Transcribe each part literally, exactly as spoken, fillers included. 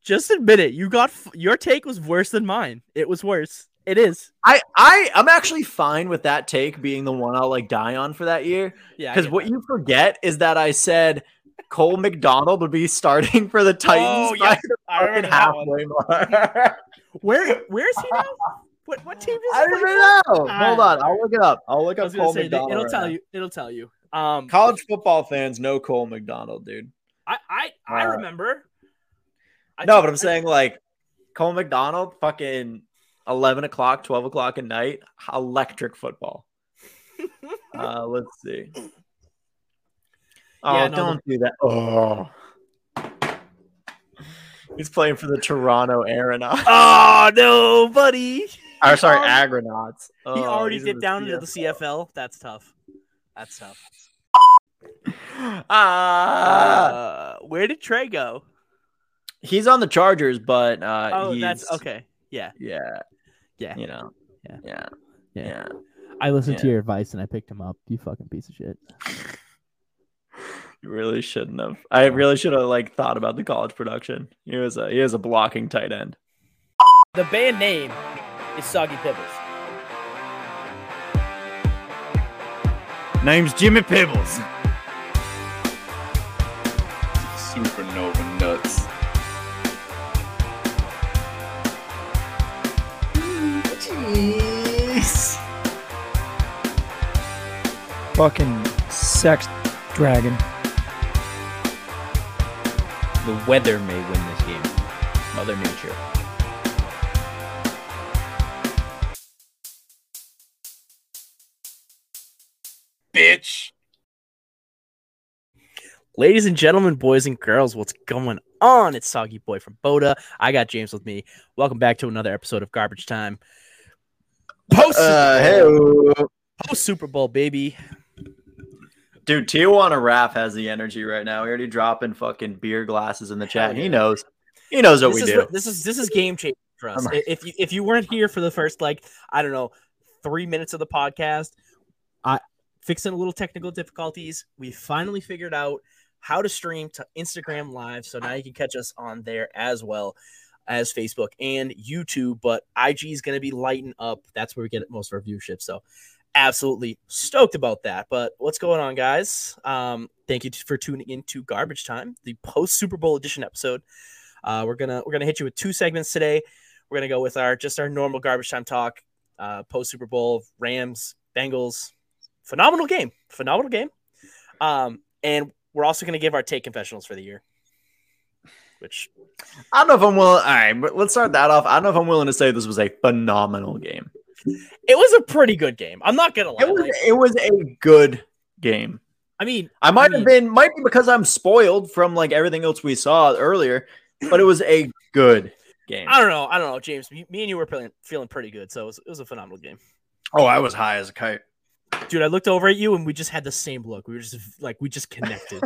Just admit it. You got f- your take was worse than mine. It was worse. It is. I, I, I'm actually fine with that take being the one I'll like die on for that year. Yeah. Because what that. you forget is that I said Cole McDonald would be starting for the Titans. Oh, yeah. I remember halfway mark. Where, where is he now? What, what team does he I don't play even know. for? Hold on. I'll look it up. I'll look I up was gonna Cole say, McDonald. It'll right tell now. you. It'll tell you. Um, College football fans know Cole McDonald, dude. I, I, I Uh, remember. I no, told, but I'm saying like Cole McDonald, fucking eleven o'clock, twelve o'clock at night, electric football. uh, let's see. Oh, Yeah, no, don't the... do that. Oh, he's playing for the Toronto Aeronauts. Oh no, buddy. Or sorry, Agronauts. He Oh, already he's dipped in down C F L. into the C F L. That's tough. That's tough. Ah, Uh, where did Trey go? he's on the Chargers, but uh, Oh, he's that's okay. Yeah, yeah, yeah, you know, Yeah. yeah, Yeah. yeah. I listened Yeah. to your advice and I picked him up. You fucking piece of shit. You really shouldn't have. I really should have like thought about the college production. He was a he is a blocking tight end. The band name is Soggy Pibbles. Name's Jimmy Pibbles. Supernova nuts. Jeez. Fucking sex dragon. The weather may win this game. Mother Nature. Bitch. Ladies and gentlemen, boys and girls, what's going on? It's Soggy Boy from Boda. I got James with me. Welcome back to another episode of Garbage Time. Post Uh, Super hey, Bowl, post Super Bowl, baby. dude, Tijuana Raph has the energy right now. We already dropping fucking beer glasses in the chat. He knows. He knows what This we is do. what- this is this is game changing for us. I'm right. If you if you weren't here for the first like I don't know three minutes of the podcast, I fixing a little technical difficulties. We finally figured out how to stream to Instagram Live, so now you can catch us on there as well as Facebook and YouTube. But I G is going to be lighting up. That's where we get most of our viewership. So absolutely stoked about that. But what's going on, guys? Um, thank you for tuning in to Garbage Time, the post Super Bowl edition episode. Uh, we're gonna we're gonna hit you with two segments today. We're gonna go with our just our normal Garbage Time talk, uh, post Super Bowl, Rams, Bengals, phenomenal game, phenomenal game. Um, and we're also gonna give our take confessionals for the year. Which I don't know if I'm willing. All right, but let's start that off. I don't know if I'm willing to say this was a phenomenal game. it was a pretty good game. I'm not gonna lie. It was. like, It was a good game. I mean, I might I have mean- been, might be because I'm spoiled from like everything else we saw earlier, but it was a good game. I don't know. I don't know, James. Me me and you were feeling feeling pretty good, so it was, it was a phenomenal game. Oh, I was high as a kite. Dude, I looked over at you and we just had the same look. We were just like we just connected.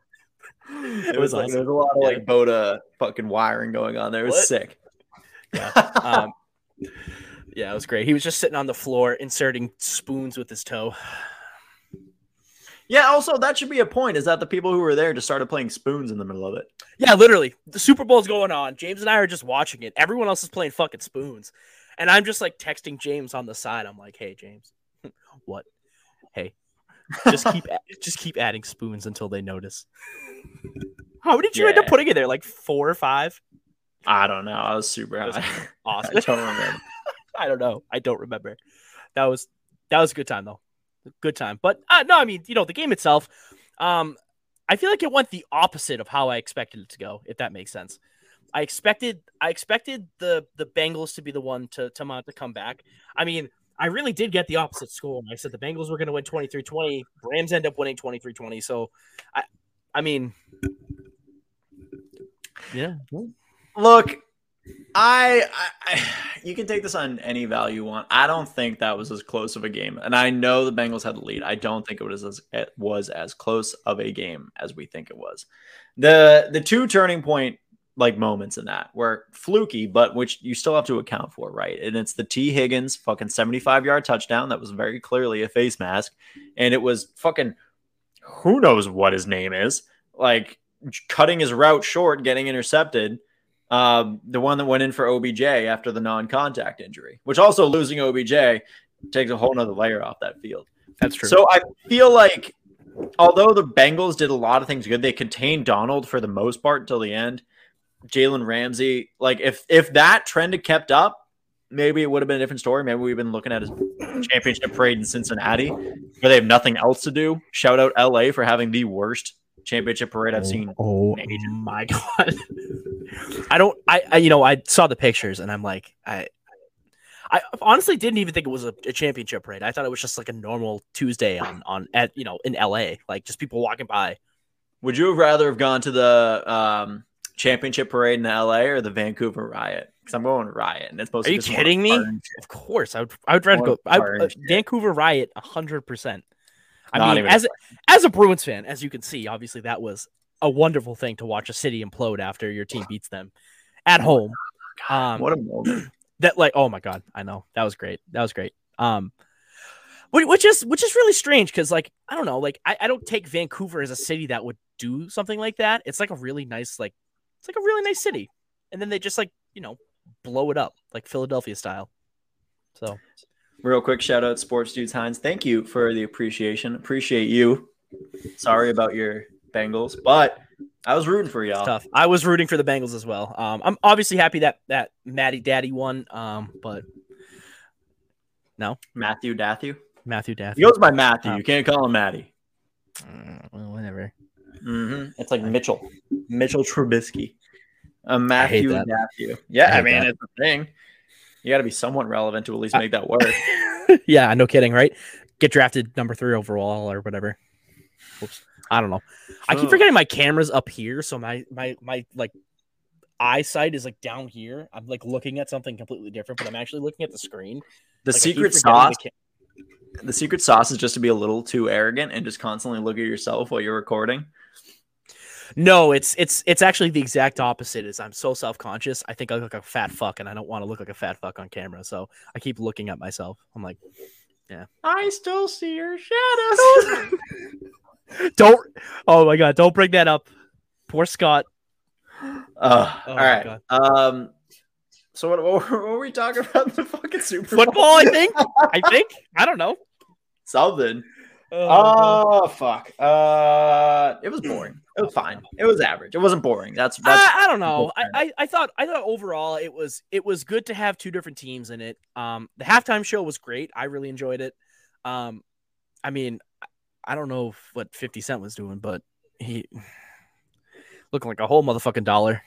It was, was like awesome. there's a lot of Yeah. like Boda fucking wiring going on there. It was What? sick. Yeah. Um, yeah, it was great. He was just sitting on the floor inserting spoons with his toe. Yeah, also that should be a point, is that the people who were there just started playing spoons in the middle of it. Yeah, literally. The Super Bowl's going on. James and I are just watching it. Everyone else is playing fucking spoons. And I'm just like texting James on the side. I'm like, hey, James, what? Hey, just keep just keep adding spoons until they notice. How many did you end up Yeah. putting in there? Like four or five? I don't know. I was super That was high. awesome. I don't remember. I don't know. I don't remember. That was that was a good time though. Good time. But uh, no, I mean, you know, the game itself, um, I feel like it went the opposite of how I expected it to go, if that makes sense. I expected I expected the the Bengals to be the one to to mount to come back. I mean, I really did get the opposite score. I said the Bengals were going to win twenty-three twenty. Rams end up winning twenty-three twenty. So I I mean, yeah. Look, I, I, I you can take this on any value you want. I don't think that was as close of a game, and I know the Bengals had the lead. I don't think it was as it was as close of a game as we think it was. The the two turning point like moments in that were fluky, but which you still have to account for, right? And it's the T Higgins fucking seventy-five yard touchdown that was very clearly a face mask, and it was fucking who knows what his name is, like cutting his route short, getting intercepted. Um, the one that went in for O B J after the non-contact injury, which also losing O B J takes a whole nother layer off that field. That's true. So I feel like although the Bengals did a lot of things good, they contained Donald for the most part until the end. Jalen Ramsey, like if if that trend had kept up, maybe it would have been a different story. Maybe we've been looking at his championship parade in Cincinnati where they have nothing else to do. Shout out L A for having the worst championship parade I've seen. Oh my god! I don't. I, I. You know. I saw the pictures and I'm like, I. I honestly didn't even think it was a, a championship parade. I thought it was just like a normal Tuesday on on at you know in L A, like just people walking by. Would you have rather have gone to the um, championship parade in L A or the Vancouver Riot? Because I'm going Riot, and it's supposed Are to. you just kidding me? Of course, I would. I would rather go. I, uh, Vancouver Riot, a hundred percent. I Not mean, even as a, as a Bruins fan, as you can see, obviously that was a wonderful thing to watch a city implode after your team beats them at home. Um, What a moment! that like, oh my god, I know that was great. That was great. Um, whi- which is which is really strange because like I don't know, like I, I don't take Vancouver as a city that would do something like that. It's like a really nice like it's like a really nice city, and then they just like you know blow it up like Philadelphia style. So. Real quick shout out Sports Dudes Hines. Thank you for the appreciation. Appreciate you. Sorry about your Bengals, but I was rooting for y'all. It's tough. I was rooting for the Bengals as well. Um, I'm obviously happy that that Matty Daddy won. Um, but no, Matthew Datthew. Matthew Daddy. He goes by Matthew. Um, You can't call him Matty. Mm, well, whatever. Mm-hmm. It's like Mitchell. Mitchell Trubisky. Uh, Matthew that. Datthew. Yeah, I I, hate mean, that. it's a thing. You got to be somewhat relevant to at least make that work. Yeah, no kidding, right? Get drafted number three overall or whatever. Oops. I don't know. I keep Oh. forgetting my camera's up here, so my my my like eyesight is like down here. I'm like looking at something completely different, but I'm actually looking at the screen. The Like, I keep secret forgetting sauce. the ca- The secret sauce is just to be a little too arrogant and just constantly look at yourself while you're recording. No, it's it's it's actually the exact opposite. Is I'm so self conscious. I think I look like a fat fuck, and I don't want to look like a fat fuck on camera. So I keep looking at myself. I'm like, I still see your shadows. don't. Oh my god, don't bring that up. Poor Scott. Uh, Oh all my right. Um. So what, what, were, what were we talking about? The fucking Super Bowl? Football, I think. I think. I don't know. Something. Oh, Oh fuck. Uh, it was boring. It was fine. It was average. It wasn't boring. That's that's. I, I don't know. I, I I thought I thought overall it was it was good to have two different teams in it. Um, the halftime show was great. I really enjoyed it. Um, I mean, I don't know what fifty Cent was doing, but he looking like a whole motherfucking dollar.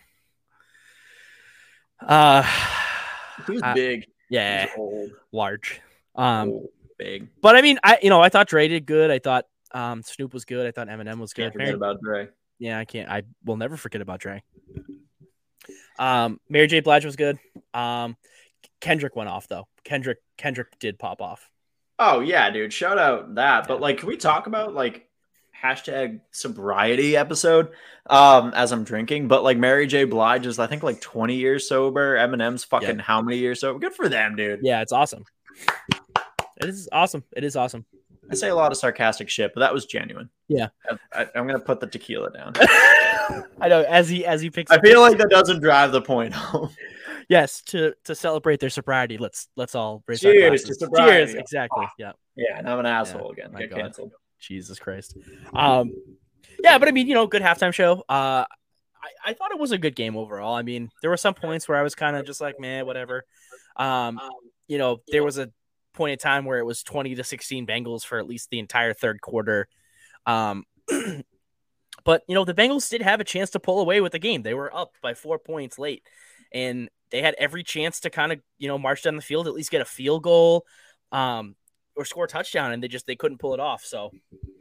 Uh, He was I- big. yeah, He was old. large. Um, Old, big. but I mean, I you know I thought Dre did good. I thought um Snoop was good. I thought Eminem was good. Can't forget Mary- about Dre. Yeah, I can't. I will never forget about Dre. Um, Mary J. Blige was good. Um, Kendrick went off though. Kendrick Kendrick did pop off. Oh yeah, dude. Shout out that. But Yeah. like, can we talk about like hashtag sobriety episode? Um, as I'm drinking, but like Mary J. Blige is I think like twenty years sober. Eminem's fucking how many years sober? Good for them, dude. Yeah, it's awesome. It is awesome. It is awesome. I say a lot of sarcastic shit, but that was genuine. Yeah. I, I, I'm gonna put the tequila down. I know as he as he picks. I feel like that doesn't drive the point home. yes to to celebrate their sobriety. Let's let's all raise Cheers our to glasses. sobriety. Cheers. Exactly. Yeah. Yeah, and I'm an asshole again. my Get God. canceled. Jesus Christ. Um, yeah, but I mean, you know, good halftime show. Uh, I, I thought it was a good game overall. I mean, there were some points where I was kind of just like, man, whatever. Um, you know, there was a point in time where it was twenty to sixteen Bengals for at least the entire third quarter. Um, but you know, the Bengals did have a chance to pull away with the game. They were up by four points late, and they had every chance to kind of, you know, march down the field, at least get a field goal. Um, or score a touchdown, and they just they couldn't pull it off. So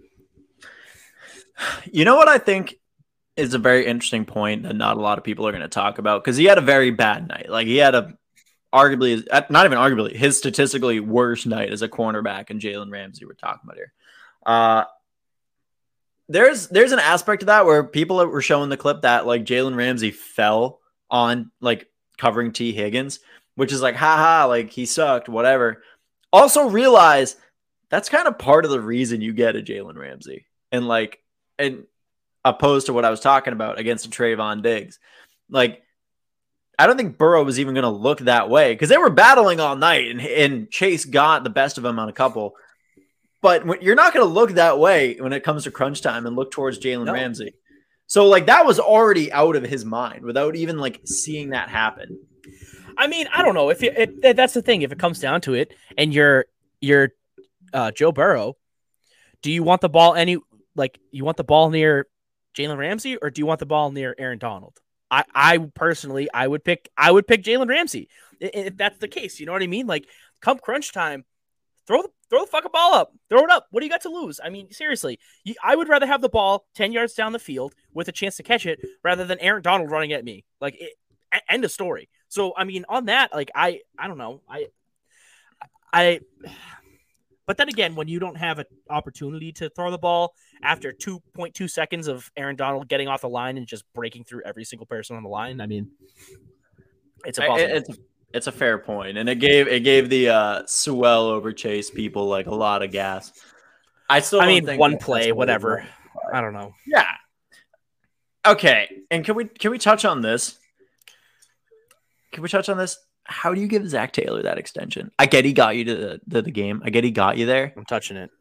You know what I think is a very interesting point that not a lot of people are going to talk about, because he had a very bad night. Like he had a arguably, not even arguably, his statistically worst night as a cornerback, and Jalen Ramsey we're talking about here. Uh, there's there's an aspect of that where people were showing the clip that like Jalen Ramsey fell on like covering T. Higgins, which is like, haha, like he sucked, whatever. Also realize that's kind of part of the reason you get a Jalen Ramsey. And like, and opposed to what I was talking about against a Trayvon Diggs, like I don't think Burrow was even going to look that way because they were battling all night, and, and Chase got the best of him on a couple. But when, you're not going to look that way when it comes to crunch time and look towards Jalen No. Ramsey. So, like, that was already out of his mind without even, like, seeing that happen. I mean, I don't know if it, it, that's the thing. If it comes down to it, and you're you're uh, Joe Burrow, do you want the ball any like you want the ball near Jalen Ramsey, or do you want the ball near Aaron Donald? I, I personally, I would pick, I would pick Jalen Ramsey if that's the case. You know what I mean? Like, come crunch time, throw the throw the fucking ball up, throw it up. What do you got to lose? I mean, seriously, you, I would rather have the ball ten yards down the field with a chance to catch it rather than Aaron Donald running at me. Like, it, end of story. So, I mean, on that, like, I, I don't know, I, I. But then again, when you don't have an opportunity to throw the ball after two point two seconds of Aaron Donald getting off the line and just breaking through every single person on the line, I mean, it's a It, it's, it's a fair point, and it gave it gave the uh, Sewell over Chase people like a lot of gas. I still, I don't mean, think one that play, that's what whatever. it was. I don't know. Yeah. Okay, and can we can we touch on this? Can we touch on this? How do you give Zach Taylor that extension? I get he got you to the, to the game. I get he got you there. I'm touching it.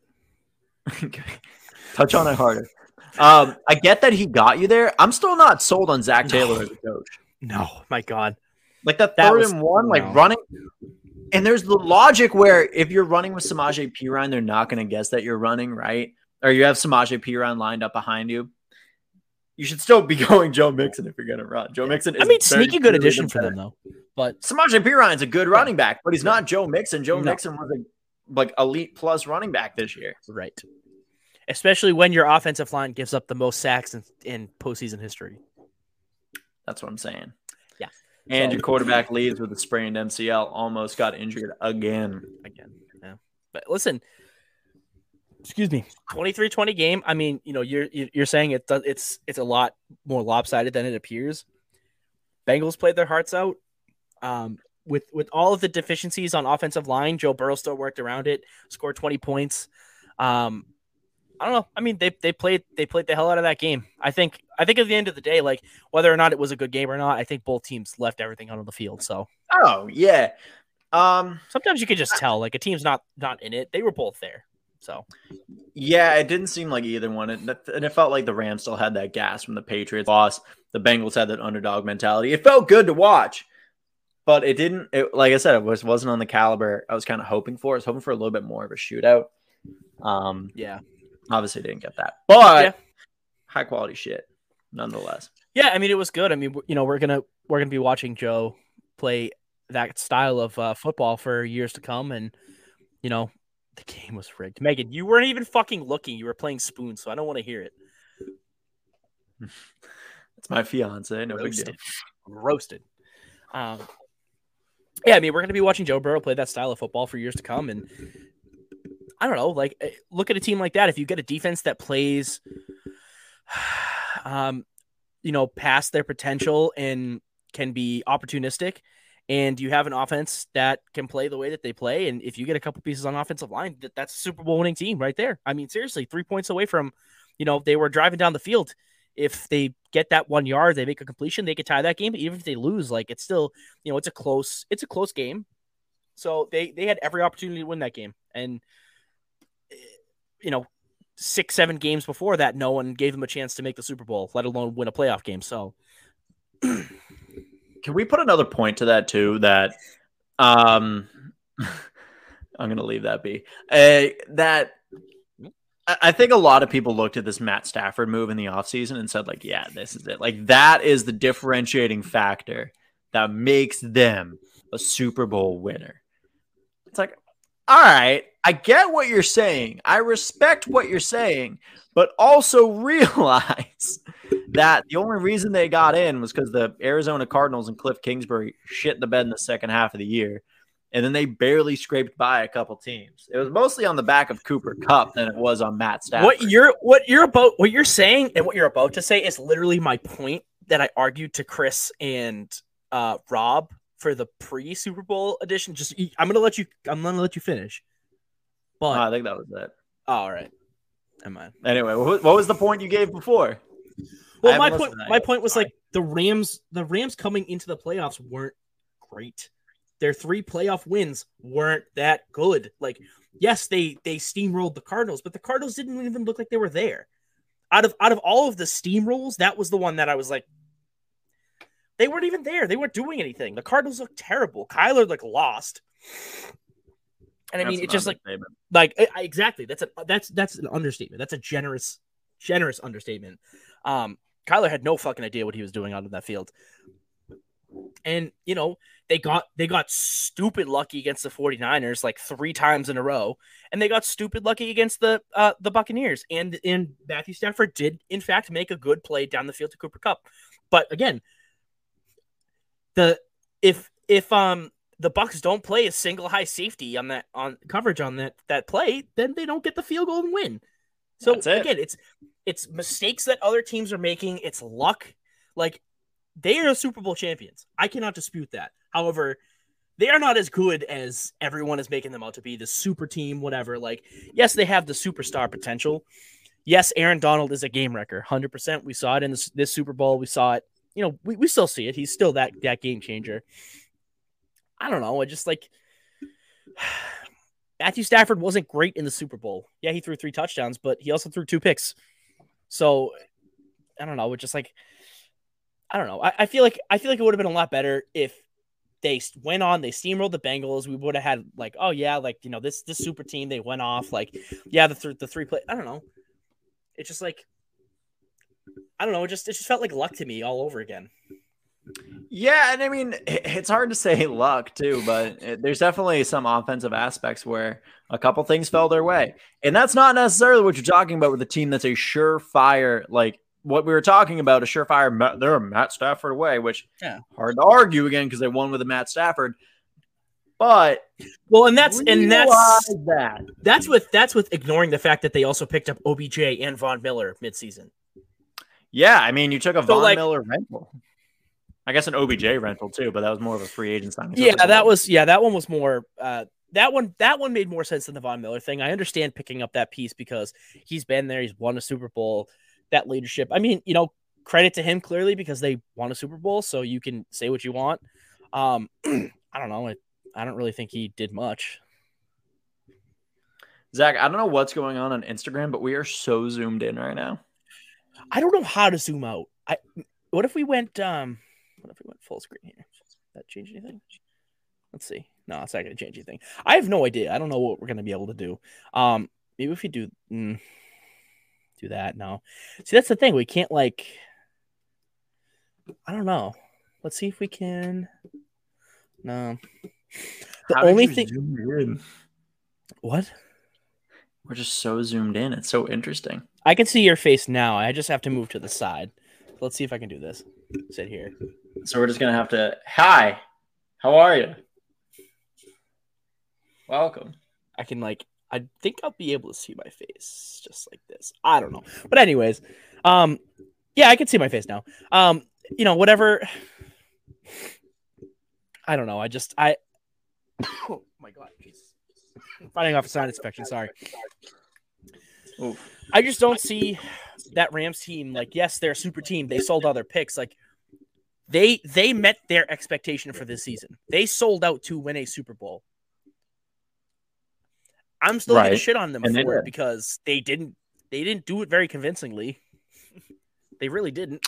Touch on it harder. Um, I get that he got you there. I'm still not sold on Zach Taylor No. as a coach. No, my God. Like that That third was- and one, like no. running. And there's the logic where if you're running with Samaje Perine, they're not going to guess that you're running, right? Or you have Samaje Perine lined up behind you. You should still be going Joe Mixon if you're going to run. Joe Mixon is I mean, very sneaky good clearly addition the for better. them, though. But Samaje Perine's a good running back, but he's not Joe Mixon. Joe No. Mixon was a like elite plus running back this year. right. Especially when your offensive line gives up the most sacks in, in postseason history. That's what I'm saying. Yeah. And So- your quarterback leaves with a sprained M C L, almost got injured again. Again. Yeah. But listen, excuse me, twenty-three twenty game. I mean, you know, you're you're saying it does, it's it's a lot more lopsided than it appears. Bengals played their hearts out. Um, with with all of the deficiencies on offensive line, Joe Burrow still worked around it, scored twenty points. Um, I don't know. I mean, they they played they played the hell out of that game. I think I think at the end of the day, like whether or not it was a good game or not, I think both teams left everything out on the field. So Oh yeah. Um. sometimes you can just tell, like a team's not not in it. They were both there. So Yeah, it didn't seem like either one, and and it felt like the Rams still had that gas from the Patriots loss. The Bengals had that underdog mentality. It felt good to watch, but it didn't. It, like I said, it was wasn't on the caliber I was kind of hoping for. I was hoping for a little bit more of a shootout. Um. yeah. Obviously, didn't get that, but Yeah. high quality shit nonetheless. Yeah, I mean, it was good. I mean, you know, we're gonna we're gonna be watching Joe play that style of uh, football for years to come, and you know, the game was rigged. Megan, you weren't even fucking looking; you were playing spoon, so I don't want to hear it. It's my fiance. No big deal. Roasted, roasted. Um, yeah, I mean, we're gonna be watching Joe Burrow play that style of football for years to come, and I don't know, like eh, look at a team like that. If you get a defense that plays, um, you know, past their potential and can be opportunistic, and you have an offense that can play the way that they play, and if you get a couple pieces on offensive line, that, that's a Super Bowl winning team right there. I mean, seriously, three points away from, you know, they were driving down the field. If they get that one yard, they make a completion, they could tie that game. But even if they lose, like it's still, you know, it's a close, it's a close game. So they they had every opportunity to win that game, and you know, six, seven games before that, no one gave them a chance to make the Super Bowl, let alone win a playoff game. So, Can we put another point to that too? That um, I'm gonna leave that be. Uh, that I I think a lot of people looked at this Matt Stafford move in the offseason and said, like, yeah, this is it. Like that is the differentiating factor that makes them a Super Bowl winner. It's like, all right, I get what you're saying. I respect what you're saying, but also realize that the only reason they got in was because the Arizona Cardinals and Cliff Kingsbury shit the bed in the second half of the year. And then they barely scraped by a couple teams. It was mostly on the back of Cooper Kupp than it was on Matt Stafford. what you're what you're about what you're saying and what you're about to say is literally my point that I argued to Chris and uh, Rob for the pre Super Bowl edition. Just I'm gonna let you I'm gonna let you finish. But Oh, I think that was it. oh, all right, am I? Anyway, what what was the point you gave before? Well, I my haven't point listened to that my yet. point was Sorry. like the Rams, the Rams coming into the playoffs weren't great. Their three playoff wins weren't that good. Like, yes, they they steamrolled the Cardinals, but the Cardinals didn't even look like they were there. Out of out of all of the steamrolls, that was the one that I was like, they weren't even there. They weren't doing anything. The Cardinals looked terrible. Kyler like lost, and I That's mean, it just like statement. like I, exactly. That's a that's that's an understatement. That's a generous generous understatement. Um, Kyler had no fucking idea what he was doing out of that field. And, you know, they got they got stupid lucky against the 49ers like three times in a row. And they got stupid lucky against the uh, the Buccaneers. And, and Matthew Stafford did, in fact, make a good play down the field to Cooper Kupp. But, again, the if if um the Bucs don't play a single high safety on that on coverage on that that play, then they don't get the field goal and win. So, That's it. again, it's it's mistakes that other teams are making. It's luck. Like, they are Super Bowl champions. I cannot dispute that. However, they are not as good as everyone is making them out to be. The super team, whatever. Like, yes, they have the superstar potential. Yes, Aaron Donald is a game wrecker. one hundred percent. We saw it in this, this Super Bowl. We saw it. You know, we, we still see it. He's still that, that game changer. I don't know. I just like Matthew Stafford wasn't great in the Super Bowl. Yeah, he threw three touchdowns, but he also threw two picks. So I don't know. It's just like, I don't know. I, I feel like I feel like it would have been a lot better if they went on, they steamrolled the Bengals. We would have had like, oh yeah, like, you know, this this super team, they went off like, yeah, the th- the three play. I don't know. It's just like, I don't know. It just it just felt like luck to me all over again. Yeah, and I mean, it's hard to say luck too, but it, there's definitely some offensive aspects where a couple things fell their way, and that's not necessarily what you're talking about with a team that's a surefire like. What we were talking about, a surefire, they're a Matt Stafford away, which yeah, hard to argue again because they won with a Matt Stafford. But well, and that's and that's that that's with that's with ignoring the fact that they also picked up O B J and Von Miller midseason. Yeah, I mean, you took a So, Von like- Miller rental. I guess an O B J rental too, but that was more of a free agent signing. So Yeah, it's like, that was yeah, that one was more. Uh, that one that one made more sense than the Von Miller thing. I understand picking up that piece because he's been there, he's won a Super Bowl. That leadership. I mean, you know, credit to him clearly because they won a Super Bowl, so you can say what you want. Um, I don't know. I, I don't really think he did much. Zach, I don't know what's going on on Instagram, but we are so zoomed in right now. I don't know how to zoom out. I what if we went um what if we went full screen here? Does that change anything? Let's see. No, it's not going to change anything. I have no idea. I don't know what we're going to be able to do. Um, maybe if we do. Mm, do that no see that's the thing, we can't like I don't know, let's see if we can. No, the How did only you thing zoom in? what We're just so zoomed in. It's so interesting. I can see your face now. I just have to move to the side. Let's see if I can do this. Sit here. So we're just gonna have to. Hi, how are you? Welcome. I can like I think I'll be able to see my face just like this. I don't know. But anyways, um yeah, I can see my face now. Um, you know, whatever. I don't know. I just I oh my god, Jesus. I'm fighting off a sinus infection, sorry. Oof. I just don't see that Rams team like, yes, they're a super team. They sold all their picks. Like they they met their expectation for this season. They sold out to win a Super Bowl. I'm still gonna Right. shit on them And they for it did. because they didn't they didn't do it very convincingly. They really didn't.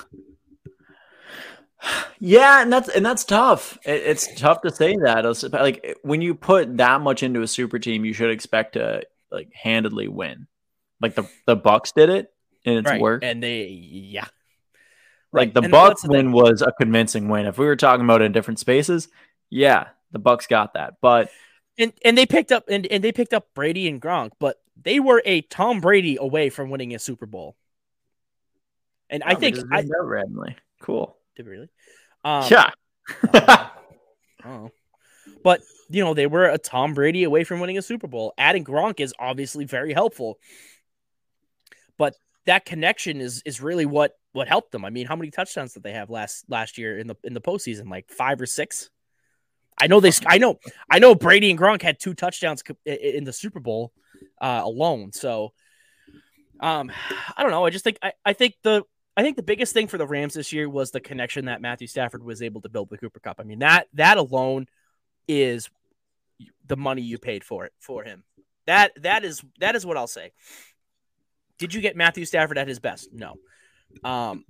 Yeah, and that's and that's tough. It, it's tough to say that. It's like when you put that much into a super team, you should expect to like handedly win. Like the the Bucks did it, and it's Right. worked. And they yeah. Like Right. the And Bucks that's the thing. win was a convincing win. If we were talking about it in different spaces, yeah, the Bucks got that. But And and they picked up and, and they picked up Brady and Gronk, but they were a Tom Brady away from winning a Super Bowl. And I oh, they think just I zoomed out randomly. Cool. did we really. Um, yeah. Oh. But, you know, they were a Tom Brady away from winning a Super Bowl. Adding Gronk is obviously very helpful. But that connection is is really what what helped them. I mean, how many touchdowns did they have last last year in the in the postseason? Like five or six? I know they I know I know Brady and Gronk had two touchdowns in the Super Bowl uh, alone. So um I don't know. I just think I, I think the I I think the biggest thing for the Rams this year was the connection that Matthew Stafford was able to build with Cooper Kupp. I mean, that that alone is the money you paid for it for him. That that is that is what I'll say. Did you get Matthew Stafford at his best? No. Um,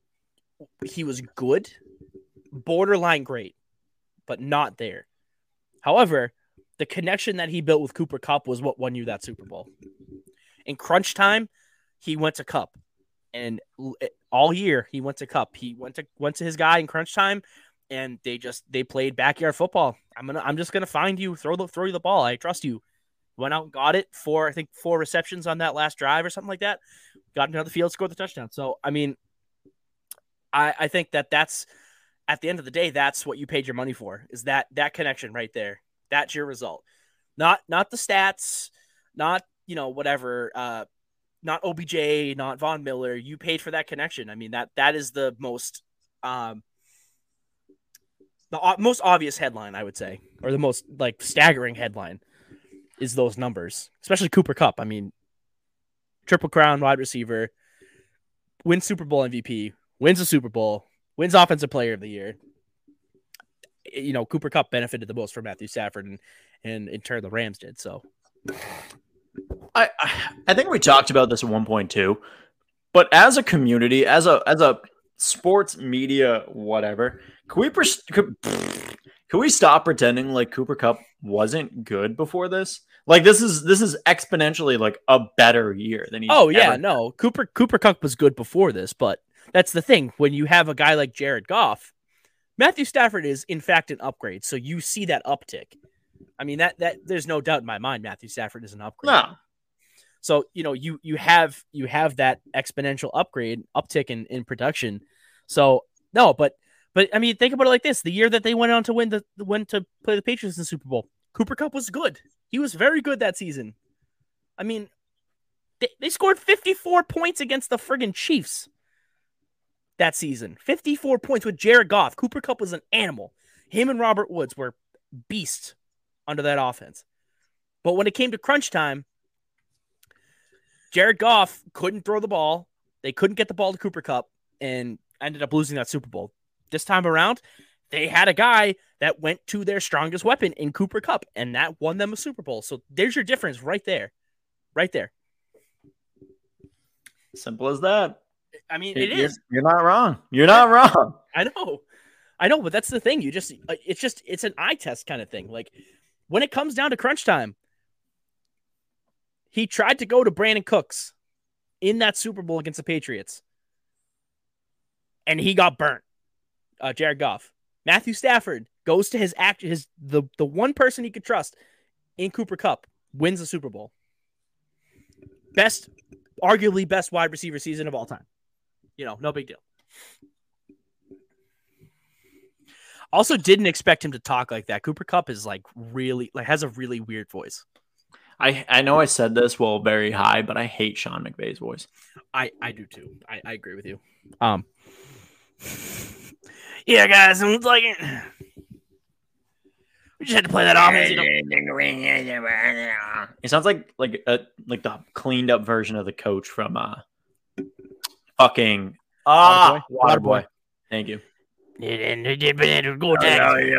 he was good, borderline great, but not there. However, the connection that he built with Cooper Kupp was what won you that Super Bowl. In crunch time, he went to Kupp, and all year he went to Kupp. He went to went to his guy in crunch time, and they just they played backyard football. I'm gonna I'm just gonna find you, throw the throw you the ball. I trust you. Went out and got it for I think four receptions on that last drive or something like that. Got into the field, scored the touchdown. So I mean, I I think that that's at the end of the day, that's what you paid your money for. Is that that connection right there? That's your result. Not not the stats, not you know whatever. Uh, not O B J, not Von Miller. You paid for that connection. I mean that that is the most um the o- most obvious headline I would say, or the most like staggering headline. Is those numbers, especially Cooper Kupp. I mean, triple crown wide receiver, wins Super Bowl M V P, wins a Super Bowl, wins Offensive Player of the Year. You know, Cooper Kupp benefited the most from Matthew Stafford, and, and in turn the Rams did. So, I I think we talked about this at one point too, but as a community, as a as a sports media, whatever, can we pers- could, can we stop pretending like Cooper Kupp wasn't good before this? Like this is this is exponentially like a better year than he. Oh yeah, ever no, Cooper Cooper Kupp was good before this, but that's the thing when you have a guy like Jared Goff, Matthew Stafford is in fact an upgrade. So you see that uptick. I mean that that there's no doubt in my mind Matthew Stafford is an upgrade. No. So you know you you have you have that exponential upgrade uptick in, in production. So no, but but I mean think about it like this: the year that they went on to win the went to play the Patriots in the Super Bowl, Cooper Kupp was good. He was very good that season. I mean, they, they scored fifty-four points against the friggin' Chiefs that season. fifty-four points with Jared Goff. Cooper Kupp was an animal. Him and Robert Woods were beasts under that offense. But when it came to crunch time, Jared Goff couldn't throw the ball. They couldn't get the ball to Cooper Kupp and ended up losing that Super Bowl. This time around, they had a guy that went to their strongest weapon in Cooper Kupp, and that won them a Super Bowl. So there's your difference right there. Right there. Simple as that. I mean, it you're, is. You're not wrong. You're not wrong. I know. I know, but that's the thing. You just, it's just, it's an eye test kind of thing. Like, when it comes down to crunch time, he tried to go to Brandon Cooks in that Super Bowl against the Patriots, and he got burnt. Uh, Jared Goff. Matthew Stafford goes to his act, his the the one person he could trust in Cooper Kupp, wins the Super Bowl. Best, arguably best wide receiver season of all time. You know, no big deal. Also, didn't expect him to talk like that. Cooper Kupp is like really like has a really weird voice. I I know I said this while very high, but I hate Sean McVay's voice. I I do too. I, I agree with you. Um. Yeah, guys, I'm like, we just had to play that offense. You know? It sounds like like a like the cleaned up version of the coach from uh fucking ah Waterboy. Waterboy. Thank you. Go Tigers.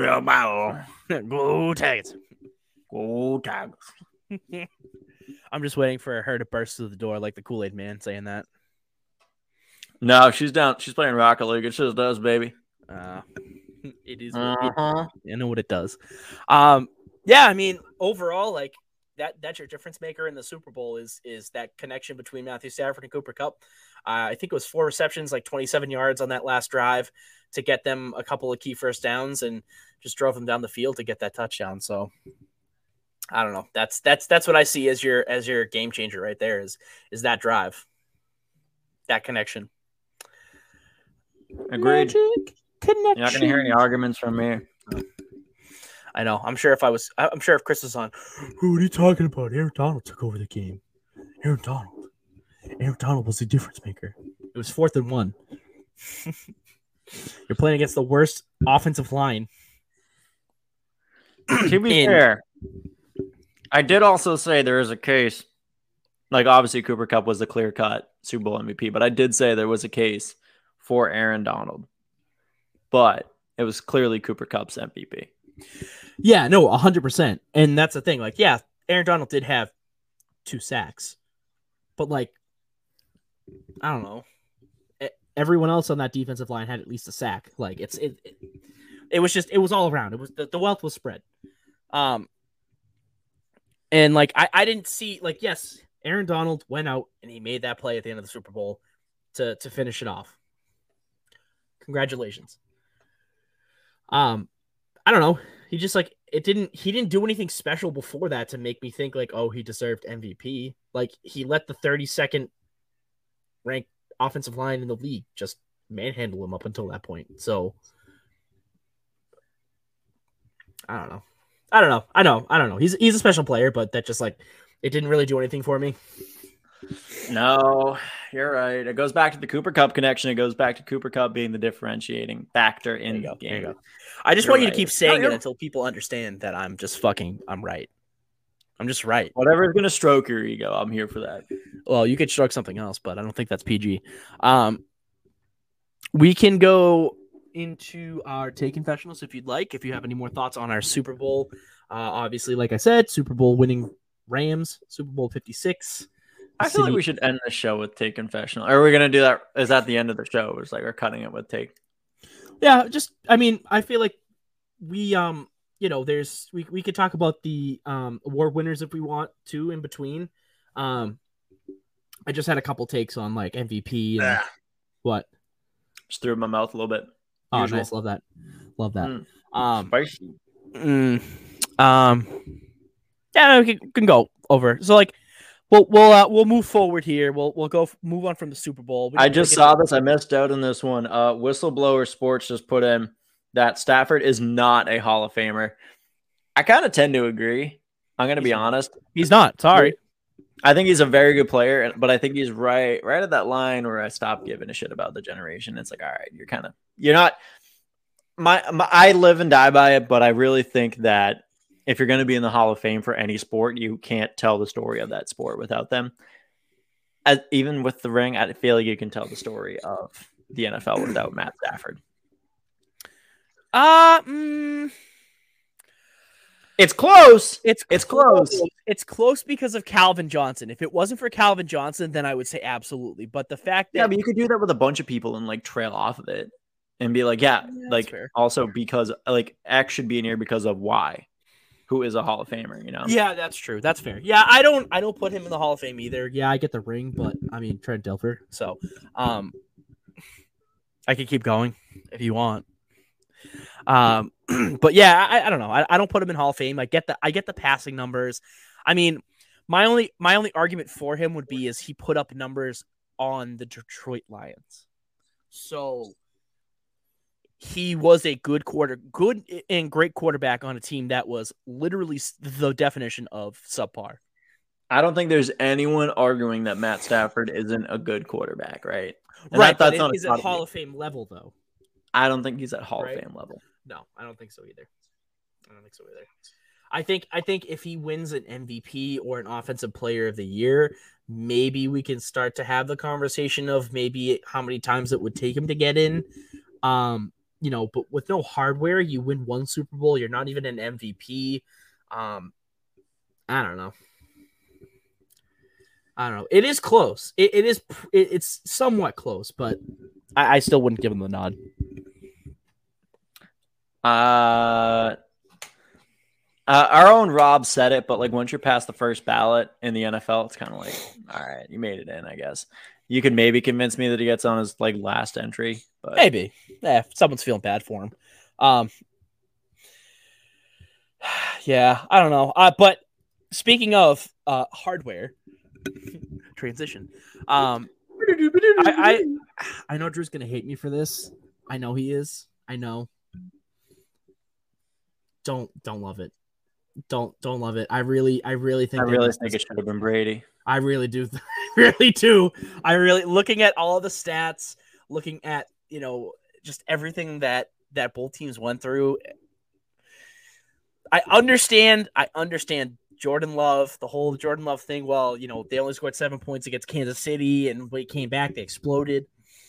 Go Tigers. Go Tigers. I'm just waiting for her to burst through the door like the Kool-Aid man saying that. No, she's down. She's playing Rocket League. It just does, baby. Uh, it is. Uh-huh. It, I know what it does. Um, yeah, I mean, overall, like that. That's your difference maker in the Super Bowl is is that connection between Matthew Stafford and Cooper Kupp. Uh, I think it was four receptions, like twenty-seven yards on that last drive to get them a couple of key first downs, and just drove them down the field to get that touchdown. So I don't know. That's that's that's what I see as your as your game changer right there. Is is that drive, that connection. Agreed. Magic connection. You're not gonna hear any arguments from me. I know. I'm sure if I was, I'm sure if Chris was on, who are you talking about? Aaron Donald took over the game. Aaron Donald. Aaron Donald was the difference maker. It was fourth and one. You're playing against the worst offensive line. To be In- fair, I did also say there is a case. Like obviously Cooper Kupp was the clear cut Super Bowl M V P, but I did say there was a case for Aaron Donald, but it was clearly Cooper Kupp's M V P. Yeah, no, one hundred percent. And that's the thing. Like, yeah, Aaron Donald did have two sacks, but like, I don't know. Everyone else on that defensive line had at least a sack. Like, it's it. It, it was just it was all around. It was the, the wealth was spread. Um, and like I I didn't see like yes, Aaron Donald went out and he made that play at the end of the Super Bowl to to finish it off. Congratulations. Um, I don't know. He just like it didn't. He didn't do anything special before that to make me think like, oh, he deserved M V P. Like he let the thirty-second ranked offensive line in the league just manhandle him up until that point. So I don't know. I don't know. I know. I don't know. He's he's a special player, but that just like it didn't really do anything for me. No, you're right. It goes back to the Cooper Kupp connection. It goes back to Cooper Kupp being the differentiating factor in the game. Go. I just You're want you right. to keep saying No, it until people understand that I'm just fucking, I'm right. I'm just right. Whatever is going to stroke your ego, I'm here for that. Well, you could stroke something else, but I don't think that's P G. Um, we can go into our take confessionals if you'd like. If you have any more thoughts on our Super Bowl, uh, obviously, like I said, Super Bowl winning Rams, Super Bowl fifty-six. I feel like we should end the show with take confessional. Or are we going to do that? Is that the end of the show? It's like we're cutting it with take. Yeah, just I mean, I feel like we um, you know, there's we we could talk about the um award winners if we want to in between. Um, I just had a couple takes on like M V P and Ah. what. Just threw it in my mouth a little bit. Oh, Usual. nice, love that, love that. Mm. Um, Spicy. mm, um, yeah, we can, we can go over. So like, we'll we'll uh, we'll move forward here. We'll we'll go move on from the Super Bowl. We I don't just get saw to- this. I missed out on this one. Uh, Whistleblower Sports just put in that Stafford is not a Hall of Famer. I kind of tend to agree. I'm going to be He's not. honest. He's not. Sorry. I think he's a very good player, but I think he's right, right at that line where I stop giving a shit about the generation. It's like, all right, you're kind of, you're not. My, my, I live and die by it, but I really think that if you're going to be in the Hall of Fame for any sport, you can't tell the story of that sport without them. As, even with the ring, I feel like you can tell the story of the N F L without Matt Stafford. Uh, mm, It's close. it's It's close. It's close because of Calvin Johnson. If it wasn't for Calvin Johnson, then I would say absolutely. But the fact that Yeah, but you could do that with a bunch of people and like trail off of it and be like, yeah, Yeah, that's like fair. also because like X should be in here because of Y, who is a Hall of Famer, you know? Yeah, that's true. That's fair. Yeah, I don't I don't put him in the Hall of Fame either. Yeah, I get the ring, but I mean Trent Dilfer. So um I can keep going if you want. Um but yeah, I, I don't know. I, I don't put him in Hall of Fame. I get the I get the passing numbers. I mean, my only my only argument for him would be is he put up numbers on the Detroit Lions. So he was a good quarter, good and great quarterback on a team that was literally the definition of subpar. I don't think there's anyone arguing that Matt Stafford isn't a good quarterback, right? And right, that- but not a is it shot at Hall you. of Fame level though? I don't think he's at Hall Right. of Fame level. No, I don't think so either. I don't think so either. I think I think if he wins an M V P or an Offensive Player of the Year, maybe we can start to have the conversation of maybe how many times it would take him to get in. Um, you know, but with no hardware, you win one Super Bowl. You're not even an M V P. Um, I don't know. I don't know. It is close. It, it is. It, it's somewhat close, but I, I still wouldn't give him the nod. Uh, uh, our own Rob said it, but like once you're past the first ballot in the N F L, it's kind of like, all right, you made it in, I guess. You could maybe convince me that he gets on his like last entry, but Maybe. Yeah, if someone's feeling bad for him. Um, yeah, I don't know. Uh, but speaking of uh, hardware, transition. Um, I, I I know Drew's gonna hate me for this. I know he is. I know. Don't don't love it. Don't don't love it. I really I really think I they really missed think this. it should have been Brady. I really do. I really do. I really looking at all the stats, looking at, you know, just everything that that both teams went through. I understand. I understand Jordan Love, the whole Jordan Love thing. Well, you know, they only scored seven points against Kansas City, and when he came back, they exploded.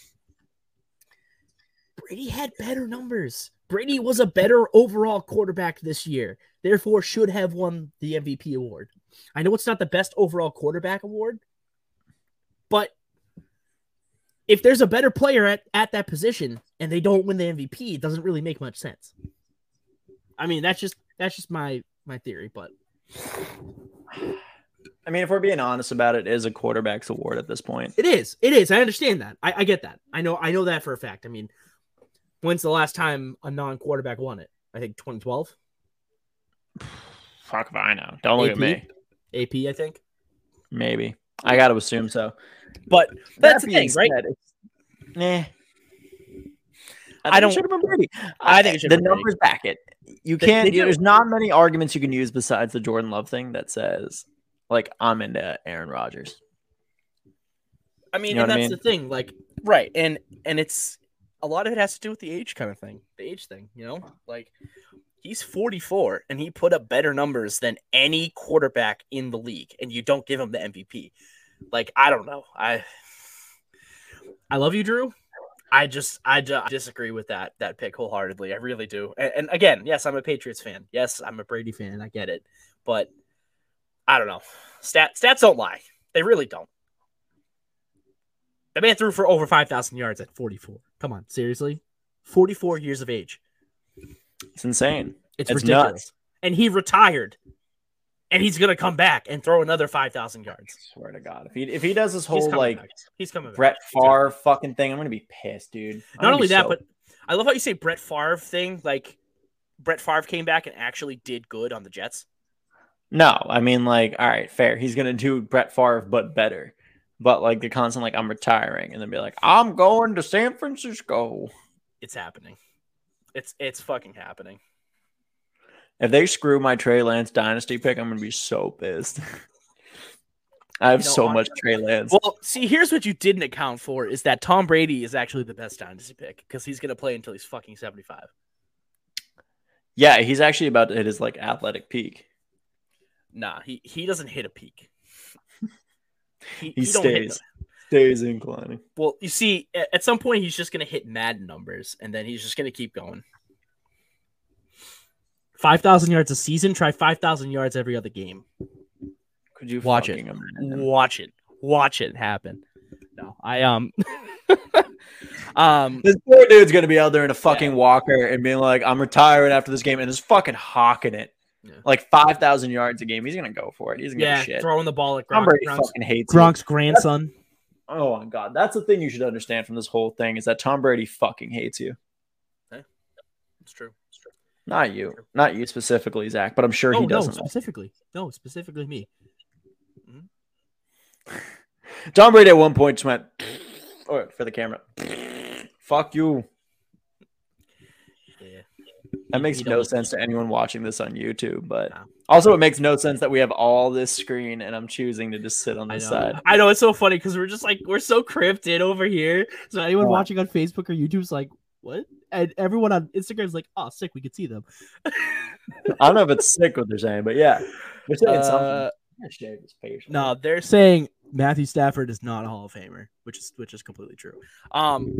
Brady had better numbers. Brady was a better overall quarterback this year, therefore should have won the M V P award. I know it's not the best overall quarterback award, but if there's a better player at, at that position and they don't win the M V P, it doesn't really make much sense. I mean, that's just that's just my my theory, but I mean, if we're being honest about it, it is a quarterback's award at this point. it is. It is. I understand that. I, I get that. I know I know that for a fact. I mean, when's the last time a non-quarterback won it? I think twenty twelve. Fuck if I know. Don't look A at P? me. A P, I think. Maybe. I got to assume so. But that's That the thing, being right? said, it's- Nah. I don't- Should have been Brady. I think it should the have been Brady. numbers back it. You They- can't. they do. There's not many arguments you can use besides the Jordan Love thing that says, like, I'm into Aaron Rodgers. I mean, You know and what I that's mean? the thing, like, right, and and it's a lot of it has to do with the age kind of thing, the age thing, you know, like he's forty-four and he put up better numbers than any quarterback in the league, and you don't give him the M V P. Like, I don't know, I, I love you, Drew. I just I, ju- I disagree with that that pick wholeheartedly. I really do. And, and again, yes, I'm a Patriots fan. Yes, I'm a Brady fan. I get it, but I don't know. Stat stats don't lie. They really don't. The man threw for over five thousand yards at forty-four. Come on, seriously? forty-four years of age. It's insane. It's, It's ridiculous. nuts. And he retired. And he's going to come back and throw another five thousand yards. Swear to God, if he if he does this He's whole coming like back. He's coming Brett back. Favre fucking thing, I'm gonna be pissed, dude. I'm Not gonna only be that, so- but I love how you say Brett Favre thing. Like, Brett Favre came back and actually did good on the Jets. no, I mean, like, all right, fair. He's gonna do Brett Favre, but better. But like the constant, like, I'm retiring, and then be like, I'm going to San Francisco. It's happening. It's it's fucking happening. If they screw my Trey Lance dynasty pick, I'm gonna be so pissed. I have You know, so hon- much Trey Lance. Well, see, here's what you didn't account for is that Tom Brady is actually the best dynasty pick because he's going to play until he's fucking seventy-five. Yeah, he's actually about to hit his like athletic peak. Nah, he, he doesn't hit a peak. He, He, don't hit stays them. stays inclining. Well, you see, at, at some point, he's just going to hit Madden numbers, and then he's just going to keep going. five thousand yards a season. Try five thousand yards every other game. Could you Watch it. fucking imagine? Watch it. Watch it happen. No, I um, um, This poor dude's gonna be out there in a fucking walker and being like, "I'm retiring after this game," and just fucking hawking it, Yeah. like five thousand yards a game. He's gonna go for it. He's gonna yeah, give a shit. throwing the ball at Tom Gronk, Brady Gronk's, fucking hates you. Gronk's grandson. Oh my god, that's the thing you should understand from this whole thing is that Tom Brady fucking hates you. It's true. It's true. Not you, not you specifically, Zach, but I'm sure Oh, he no, doesn't. specifically. No, specifically me. Tom Brady at one point just went or for the camera. Fuck you. Yeah. That makes He no don't- sense to anyone watching this on YouTube, but No. also it makes no sense that we have all this screen and I'm choosing to just sit on I this know. side. I know it's so funny because we're just like we're so cryptid over here. So anyone Wow. watching on Facebook or YouTube's like, what? And everyone on Instagram's like, oh, sick, we could see them. I don't know if it's sick what they're saying, but yeah, they're saying Uh, something. I'm gonna shave his face. No, they're Saying Matthew Stafford is not a Hall of Famer. which is which is completely true. Um,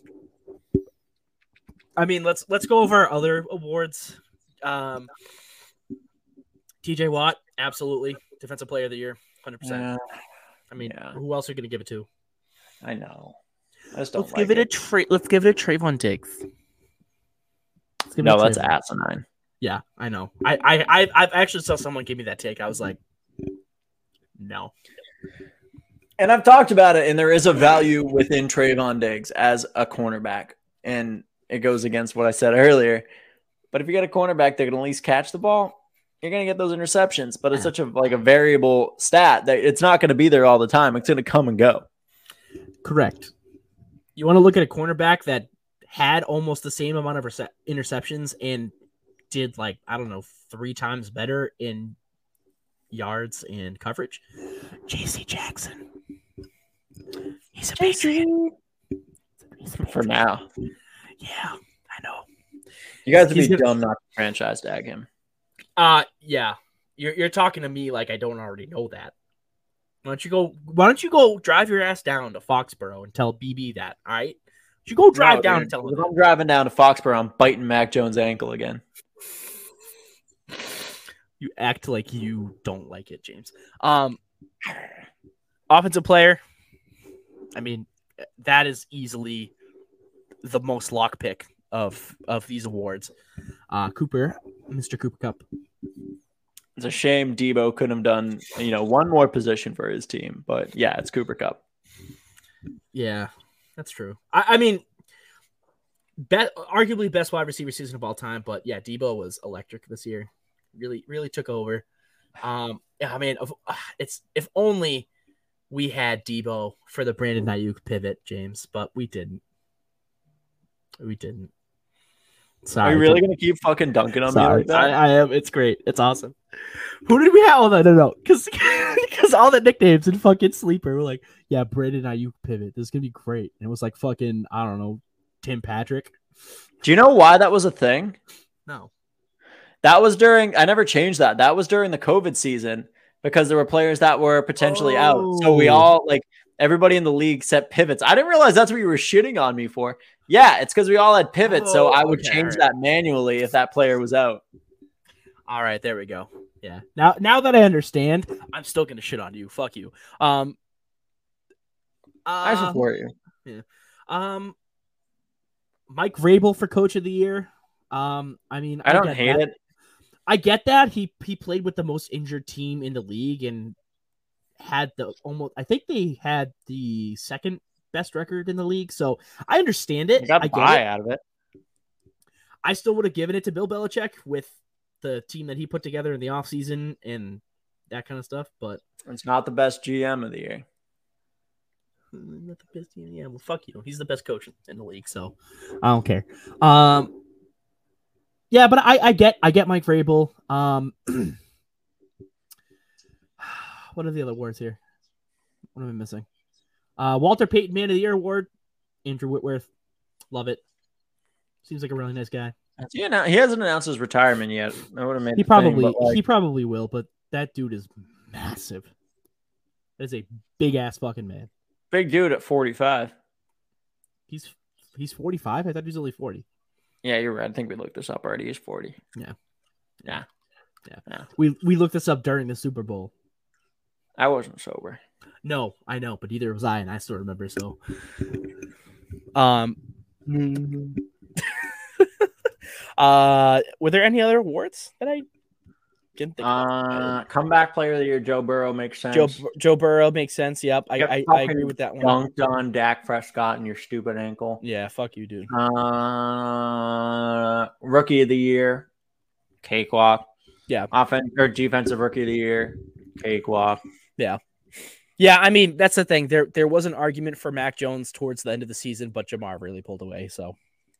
I mean, let's let's go over our other awards. Um, T J Watt, absolutely defensive player of the year, hundred percent. Yeah, I mean, yeah. who else are you going to give it to? I know. I just don't Let's like give it, a tra- Let's give it a Trayvon Diggs. Let's give it No, a that's Trayvon. asinine. Yeah, I know. I I I I've actually saw someone give me that take. I was like, no. And I've talked about it, and there is a value within Trayvon Diggs as a cornerback, and it goes against what I said earlier. But if you get a cornerback that can at least catch the ball, you're gonna get those interceptions. But it's such a like a variable stat that it's not gonna be there all the time. It's gonna come and go. Correct. You want to look at a cornerback that had almost the same amount of rece- interceptions and did like, I don't know, three times better in yards and coverage? J C Jackson. He's a Patriot. For now, Yeah, I know. you guys would He's be gonna- dumb not to franchise tag him. Uh, yeah. You're you're talking to me like I don't already know that. Why don't you go? Why don't you go drive your ass down to Foxborough and tell B B that? All right, you go drive No, down dude, and tell him. if that. I'm driving down to Foxborough, I'm biting Mac Jones' ankle again. You act like you don't like it, James. Um, offensive player. I mean, that is easily the most lock pick of of these awards. Uh, Cooper, Mister Cooper Cup. It's a shame Debo couldn't have done, you know, one more position for his team. But yeah, it's Cooper Kupp. Yeah, that's true. I, I mean, be- arguably best wide receiver season of all time. But yeah, Debo was electric this year. Really, really took over. Um, yeah, I mean, it's if only we had Debo for the Brandon Ayuk pivot, James, but we didn't. We didn't. Sorry. Are you really gonna keep fucking dunking on Sorry. me like that? I, I am. It's great. It's awesome. Who did we have? Oh, no, no, no. Because because all the nicknames in fucking Sleeper were like, yeah, Brandon Ayuk pivot. This is gonna be great. And it was like fucking, I don't know, Tim Patrick. Do you know why that was a thing? No. That was during, I never changed that. That was during the COVID season because there were players that were potentially Oh. out. So we all, like, everybody in the league set pivots. I didn't realize that's what you were shitting on me for. Yeah, it's because we all had pivots. so Oh, I would okay, change right. that manually if that player was out. All right, there we go. Yeah. Now now that I understand, I'm still gonna shit on you. Fuck you. Um I uh, support you. Um Mike Vrabel for coach of the year. Um, I mean, I don't get hate that. it. I get that. He he played with the most injured team in the league and had the almost I think they had the second best record in the league. So I understand it. You got I a get buy it. out of it. I still would have given it to Bill Belichick with the team that he put together in the offseason and that kind of stuff, but It's not the best G M of the year. not the best team. Yeah, well, fuck you. He's the best coach in the league, so I don't care. Um, yeah, but I, I get, I get Mike Vrabel. Um, what are the other awards here? What am I missing? Uh, Walter Payton Man of the Year award. Andrew Whitworth, love it. Seems like a really nice guy. He, annou- he hasn't announced his retirement yet. I would have made He the probably, thing, but, like, he probably will, but that dude is massive. That is a big ass fucking man. big dude at forty-five. He's he's forty-five. I thought he was only forty. Yeah, you're right. I think we looked this up already. He's forty. Yeah. Yeah. Yeah. Yeah. We we looked this up during the Super Bowl. I wasn't sober. No, I know, but neither was I, and I still remember. So, um, uh, were there any other awards that I didn't think? Uh, comeback player of the year, Joe Burrow makes sense. Joe Joe Burrow makes sense. Yep, I Yep, I, I fucking agree with that one. Dunked on Dak Prescott and your stupid ankle. Yeah, fuck you, dude. Uh, rookie of the year, cakewalk. Yeah. Offense or defensive rookie of the year, cakewalk. Yeah. Yeah, I mean, that's the thing. There there was an argument for Mac Jones towards the end of the season, but Jamar really pulled away. So,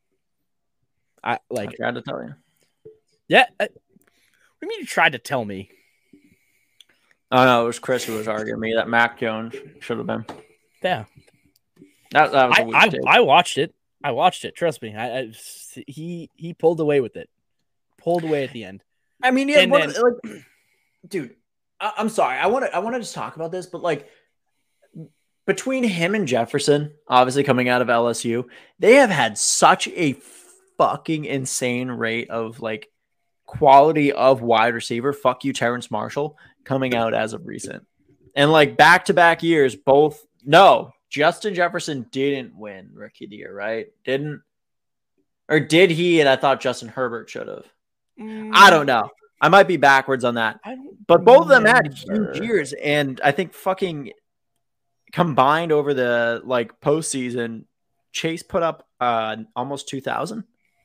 I like. I tried to tell you. Yeah. I, what do you mean you tried to tell me? Oh no, it was Chris who was arguing me that Mac Jones should have been. Yeah. That that was a I, weak I, take. I watched it. I watched it. Trust me. I, I he he pulled away with it. Pulled away at the end. I mean, yeah, And one then- of the- like, dude. I, I'm sorry. I want to. I want to just talk about this, but like, between him and Jefferson, obviously coming out of L S U, they have had such a fucking insane rate of like quality of wide receiver. Fuck you, Terrence Marshall, coming out as of recent, and like back to back years, both. No, Justin Jefferson didn't win Rookie of the Year, right? Didn't, or did he? And I thought Justin Herbert should have. I don't know. I might be backwards on that. I don't But both of them had remember. huge years, and I think fucking combined over the like postseason, Chase put up uh almost two thousand.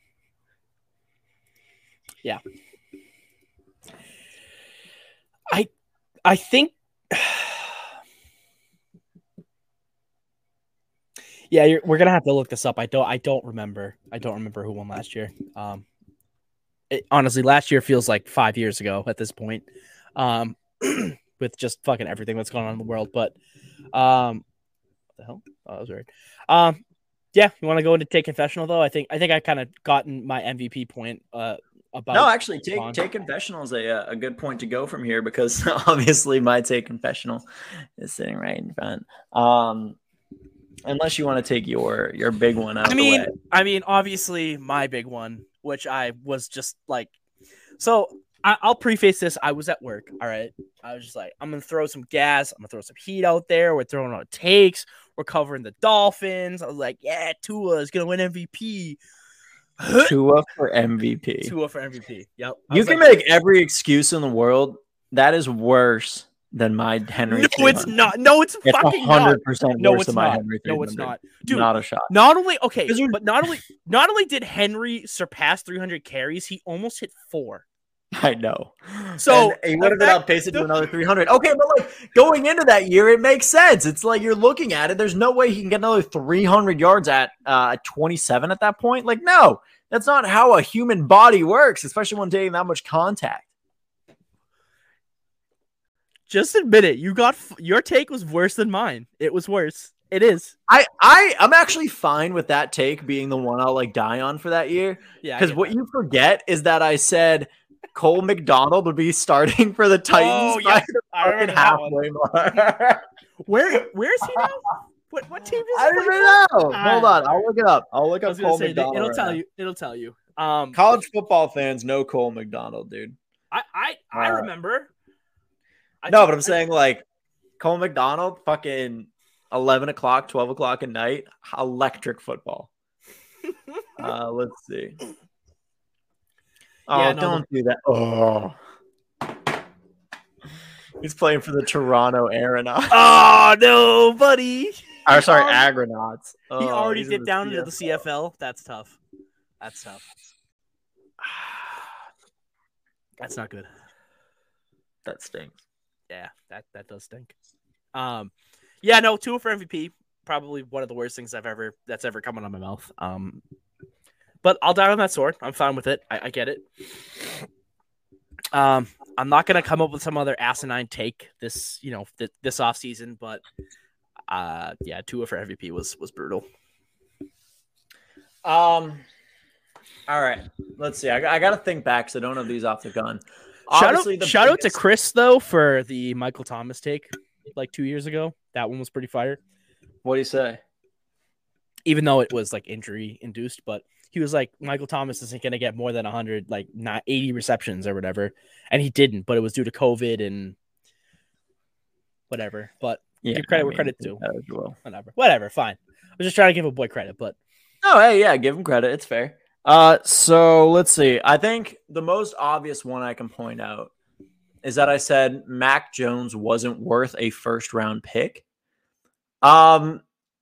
Yeah. I I think Yeah, you're, we're gonna have to look this up. I don't I don't remember. I don't remember who won last year. Um it, honestly, last year feels like five years ago at this point. Um with just fucking everything that's going on in the world. But um what the hell? Oh, that was weird. Um yeah, you want to go into take confessional though? I think I think I kind of gotten my M V P point uh about No, actually, take Vaughn. take confessional is a a good point to go from here because obviously my take confessional is sitting right in front. Um, unless you want to take your your big one out I of mean, the way. I mean, obviously, my big one, which I was just like, so I, I'll preface this. I was at work. All right, I was just like, I'm gonna throw some gas. I'm gonna throw some heat out there. We're throwing out takes. We're covering the Dolphins. I was like, yeah, Tua is gonna win M V P. Tua for M V P. Tua for M V P. Yep. I You was can like, make every excuse in the world. That is worse than my Henry. no, three it's hundred. not. No, it's It's fucking one not. hundred percent No, worse it's than my not. Henry. No, it's three hundred. not. Dude, Not a shot. Not only okay, Because you're- but not only not only did Henry surpass three hundred carries, he almost hit four. I know. So, And he the would have been fact- outpaced to another three hundred. Okay, but like going into that year, it makes sense. It's like you're looking at it. There's no way he can get another three hundred yards at uh, twenty-seven at that point. Like, no, that's not how a human body works, especially when taking that much contact. Just admit it. You got f- your take was worse than mine. It was worse. It is. I, I, I'm actually fine with that take being the one I'll like die on for that year. Yeah. I Because get what that. you forget is that I said Cole McDonald would be starting for the Titans Oh, by yeah. the I fucking remember that one. halfway mark. Where where is he now? What what team does I he don't play know. for? Hold on, I'll look it up. I'll look I up was gonna Cole say that McDonald. it'll right tell now. you. It'll tell you. Um, College football fans know Cole McDonald, dude. I I, I Uh, remember. I No, took- but I'm I- saying like Cole McDonald, fucking eleven o'clock, twelve o'clock at night, electric football. uh, let's see. Oh, Yeah, no, don't do that. Oh. He's playing for the Toronto Aeronauts. Oh no, buddy! Or sorry, Um, Agronauts. He Oh, already he's in dipped the down into the C F L. C F L. That's tough. That's tough. That's not good. That stinks. Yeah, that that does stink. Um, yeah, no, Tua for M V P, probably one of the worst things I've ever that's ever come out of my mouth. Um, but I'll die on that sword. I'm fine with it. I, I get it. Um, I'm not gonna come up with some other asinine take this, you know, th- this off season, but uh, yeah, Tua for M V P was was brutal. Um. All right. Let's see. I, I got to think back because I don't have these off the gun. Shout out, Obviously, the shout out to biggest- Chris though for the Michael Thomas take like two years ago. That one was pretty fire. What do you say? Even though it was like injury induced, but he was like, Michael Thomas isn't going to get more than one hundred, like not eighty receptions or whatever. And he didn't, but it was due to COVID and whatever. But Yeah, give credit I where mean, credit's due. that as well. Whatever. Whatever. Fine. I was just trying to give a boy credit, but Oh, hey, yeah, give him credit. It's fair. Uh, so let's see. I think the most obvious one I can point out is that I said Mac Jones wasn't worth a first round pick. Um,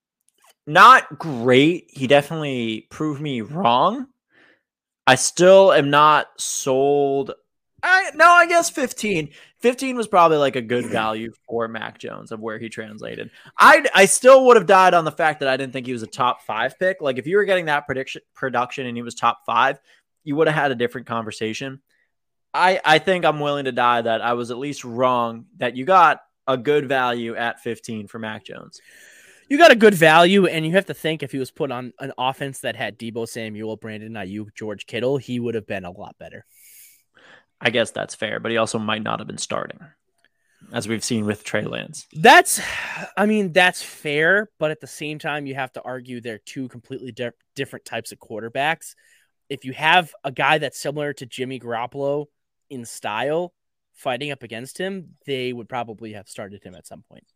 not great. He definitely proved me wrong. I still am not sold. I no, I guess fifteen. fifteen was probably like a good value for Mac Jones of where he translated. I I still would have died on the fact that I didn't think he was a top five pick. Like if you were getting that prediction production and he was top five, you would have had a different conversation. I I think I'm willing to die that I was at least wrong that you got a good value at fifteen for Mac Jones. you got a good value. And you have to think if he was put on an offense that had Debo Samuel, Brandon Ayuk, George Kittle, he would have been a lot better. I guess that's fair, but he also might not have been starting, as we've seen with Trey Lance. That's, I mean, that's fair, but at the same time, you have to argue they're two completely di- different types of quarterbacks. If you have a guy that's similar to Jimmy Garoppolo in style fighting up against him, they would probably have started him at some point.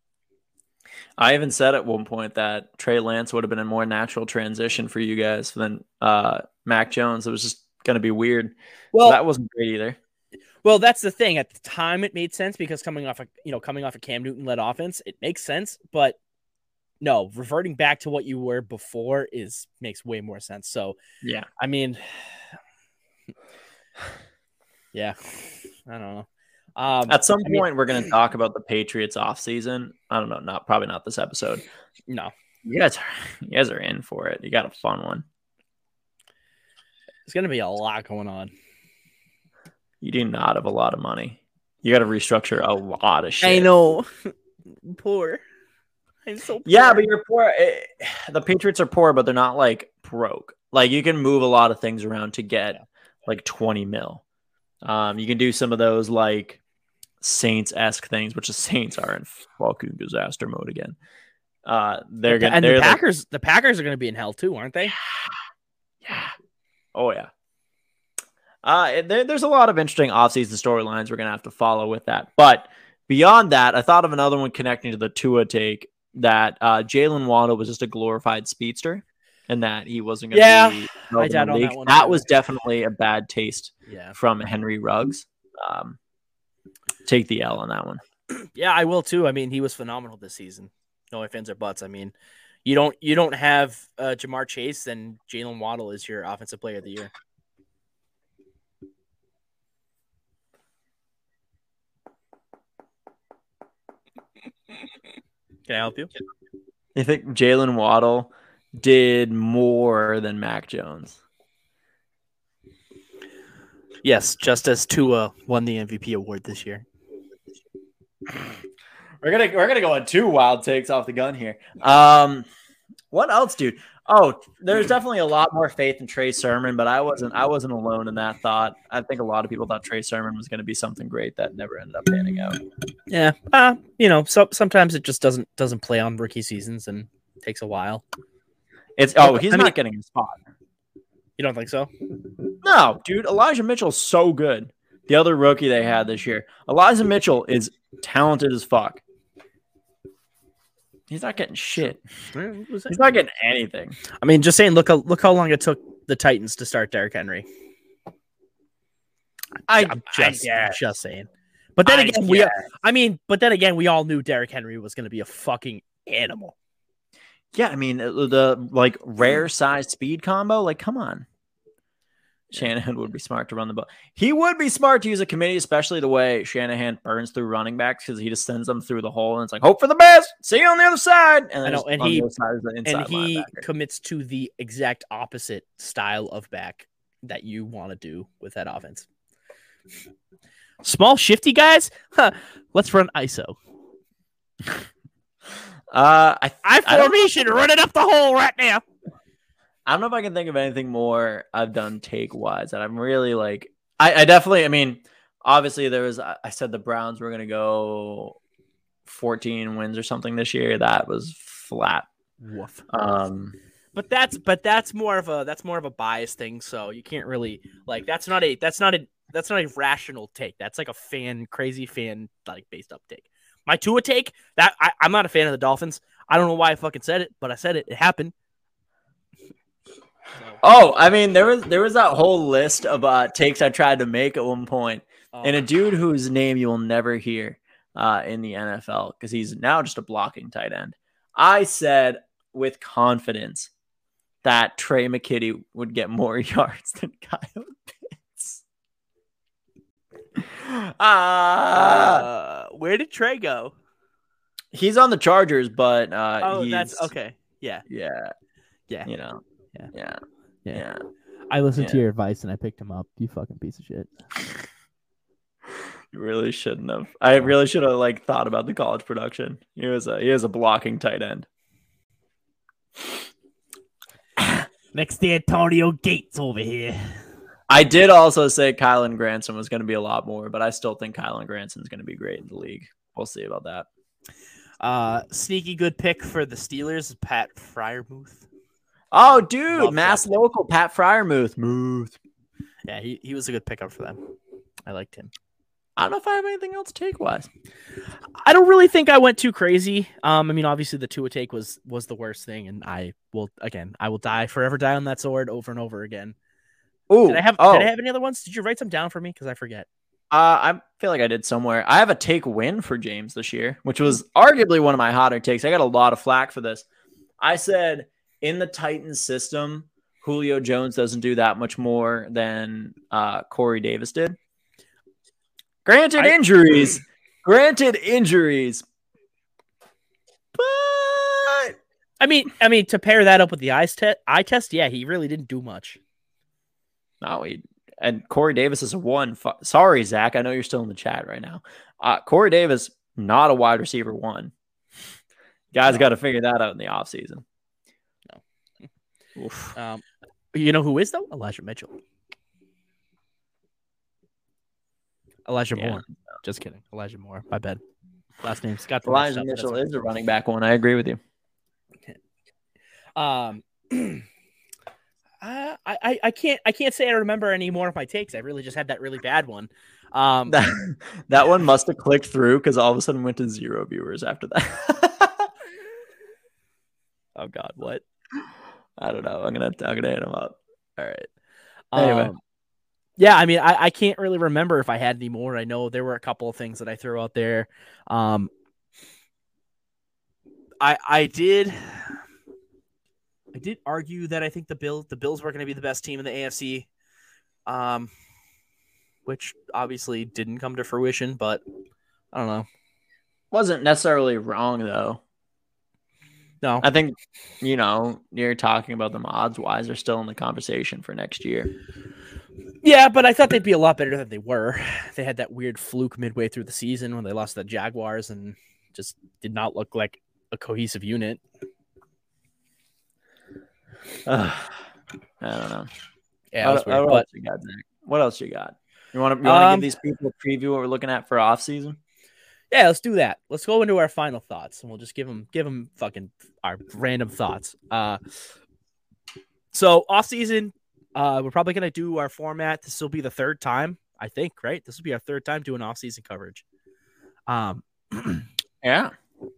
I even said at one point that Trey Lance would have been a more natural transition for you guys than uh, Mac Jones. It was just going to be weird. Well, So that wasn't great either. Well, that's the thing. At the time, it made sense because coming off a you know coming off a Cam Newton led offense, it makes sense. But no, reverting back to what you were before is makes way more sense. So Yeah. I mean, yeah, I don't know. Um, At some I mean- point, we're going to talk about the Patriots offseason. I don't know. Not probably not this episode. no, You guys, are, you guys are in for it. You got a fun one. it's gonna be a lot going on. You do not have a lot of money. You got to restructure a lot of shit. I know, poor. I'm so poor. Yeah, but you're poor. Eh, The Patriots are poor, but they're not like broke. Like you can move a lot of things around to get like twenty mil. Um, you can do some of those like Saints-esque things, which the Saints are in fucking disaster mode again. Uh, they're gonna and they're the like, Packers. The Packers are going to be in hell too, aren't they? yeah. Oh yeah. Uh, there, there's a lot of interesting offseason storylines we're gonna have to follow with that. But beyond that, I thought of another one connecting to the Tua take that uh, Jalen Waddle was just a glorified speedster, and that he wasn't going to Yeah, be. I in doubt the on league. that one, That too. was definitely a bad taste Yeah. from Henry Ruggs. Um, take the L on that one. Yeah, I will too. I mean, he was phenomenal this season. No ifs, ands, or buts. I mean, you don't you don't have uh, Jamar Chase, then Jalen Waddle is your offensive player of the year. Can I help you? I think Jalen Waddle did more than Mac Jones. Yes, just as Tua won the M V P award this year. We're gonna we're gonna go on two wild takes off the gun here. Um, what else, dude? Oh, there's definitely a lot more faith in Trey Sermon, but I wasn't I wasn't alone in that thought. I think a lot of people thought Trey Sermon was going to be something great that never ended up panning out. Yeah, uh, you know, so sometimes it just doesn't doesn't play on rookie seasons and takes a while. It's oh, he's I mean- not getting a spot. You don't think so? No, dude, Elijah Mitchell's so good. The other rookie they had this year, Elijah Mitchell is talented as fuck. He's not getting shit. He's not getting anything. I mean, just saying. Look, look how long it took the Titans to start Derrick Henry. I, I'm just, I guess. just saying. But then I again, we. guess. I mean, but then again, we all knew Derrick Henry was going to be a fucking animal. Yeah, I mean the like rare size speed combo. Like, come on. Shanahan would be smart to run the ball. He would be smart to use a committee, especially the way Shanahan burns through running backs because he just sends them through the hole and it's like, hope for the best. See you on the other side. And, I know, just and on he- the other side is the inside And he linebacker. commits to the exact opposite style of back that you want to do with that offense. Small, shifty guys? Huh. Let's run I S O. Uh, I, I I don't- formation, run it up the hole right now. I don't know if I can think of anything more I've done take wise that I'm really like. I, I definitely. I mean, obviously there was. I said the Browns were going to go fourteen wins or something this year. That was flat. Woof. Um, But that's but that's more of a that's more of a bias thing. So you can't really like that's not a that's not a that's not a rational take. That's like a fan crazy fan like based up take. My Tua take that I, I'm not a fan of the Dolphins. I don't know why I fucking said it, but I said it. It happened. oh, I mean, there was there was that whole list of uh, takes I tried to make at one point, Um, and a dude whose name you will never hear uh, in the N F L because he's now just a blocking tight end. I said with confidence that Trey McKitty would get more yards than Kyle Pitts. Ah, uh, where did Trey go? he's on the Chargers, but uh, Oh, he's, that's okay. Yeah, Yeah, yeah. you know, Yeah. yeah, Yeah. yeah. I listened to Yeah. your advice and I picked him up. You fucking piece of shit. You really shouldn't have. I really should have like thought about the college production. He was a he was a blocking tight end. Next to Antonio Gates over here. I did also say Kylan Granson was going to be a lot more, but I still think Kylan Granson is going to be great in the league. We'll see about that. Uh, sneaky good pick for the Steelers, Pat Fryermuth. Oh, dude, Love Mass that. local Pat Fryermuth. Muth. Yeah, he, he was a good pickup for them. I liked him. I don't know if I have anything else take wise. I don't really think I went too crazy. Um, I mean, obviously the Tua take was was the worst thing, and I will again, I will die forever die on that sword over and over again. Ooh, Did I have oh, Did I have any other ones? Did you write some down for me? Because I forget. Uh, I feel like I did somewhere. I have a take win for James this year, which was arguably one of my hotter takes. I got a lot of flack for this. I said in the Titans system, Julio Jones doesn't do that much more than uh, Corey Davis did. Granted I- injuries, granted injuries, but I mean, I mean to pair that up with the eyes te- eye test, yeah, he really didn't do much. no, he and Corey Davis is a one. Fu- Sorry, Zach, I know you're still in the chat right now. Uh, Corey Davis, not a wide receiver one. Guys No. got to figure that out in the offseason. Um, you know who is though? Elijah Mitchell. Elijah Yeah. Moore. Just kidding. Elijah Moore. My bad. Last name Scott. Elijah Mitchell is a running back one. I agree with you. Um, I, I I can't I can't say I remember any more of my takes. I really just had that really bad one. Um, That, that one must have clicked through because all of a sudden went to zero viewers after that. oh God, what? I don't know. I'm gonna I'm gonna hit him up. All right. Anyway. Um, yeah, I mean, I, I can't really remember if I had any more. I know there were a couple of things that I threw out there. Um, I I did I did argue that I think the Bills the Bills were going to be the best team in the A F C, um, which obviously didn't come to fruition. But I don't know. Wasn't necessarily wrong though. No, I think, you know, you're talking about them odds wise, they're still in the conversation for next year. yeah, but I thought they'd be a lot better than they were. They had that weird fluke midway through the season when they lost the Jaguars and just did not look like a cohesive unit. Uh, I don't know. Yeah, it was what, weird, what but else you got, Zach? What else you got? You want to you want to Um, give these people a preview what we're looking at for off season? yeah, let's do that. Let's go into our final thoughts, and we'll just give them give them fucking our random thoughts. Uh, so off season, uh, we're probably gonna do our format. This will be the third time, I think, right? This will be our third time doing off season coverage. Um, Yeah.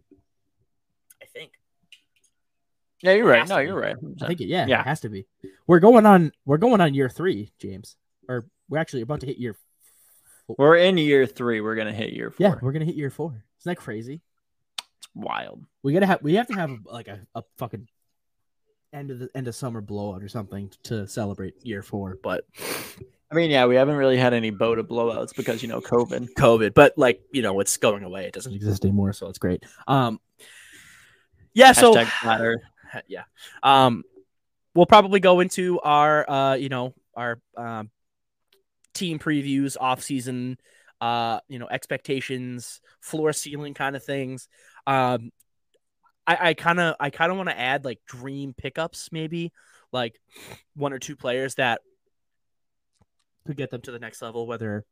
I think. Yeah, you're It right. has No, to you're be. right. I think it, yeah, Yeah. it has to be. We're going on. We're going on year three, James. Or we're actually about to hit year. We're in year three. We're gonna hit year four. Yeah, we're gonna hit year four. Isn't that crazy? It's wild. We gotta have. We have to have like a, a fucking end of the end of summer blowout or something to celebrate year four. But I mean, yeah, we haven't really had any Boda blowouts because, you know, COVID. COVID, but like you know, it's going away. It Doesn't doesn't. exist anymore, so it's great. Um, Yeah. So Hashtag flat Earth. yeah. Um, we'll probably go into our uh, you know, our um, team previews, off season, uh, you know, expectations, floor ceiling kind of things. Um, I I kind of I kind of want to add like dream pickups, maybe like one or two players that could get them to the next level, whether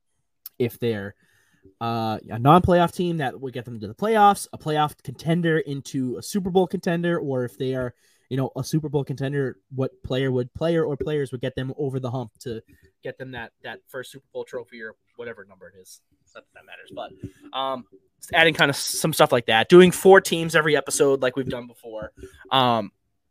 if they're uh, a non-playoff team that would get them to the playoffs, a playoff contender into a Super Bowl contender, or if they are, you know, a Super Bowl contender, what player would player or players would get them over the hump to get them that that first Super Bowl trophy or whatever number it is. It's not that, that matters, but um, just adding kind of some stuff like that, doing four teams every episode like we've done before. Um,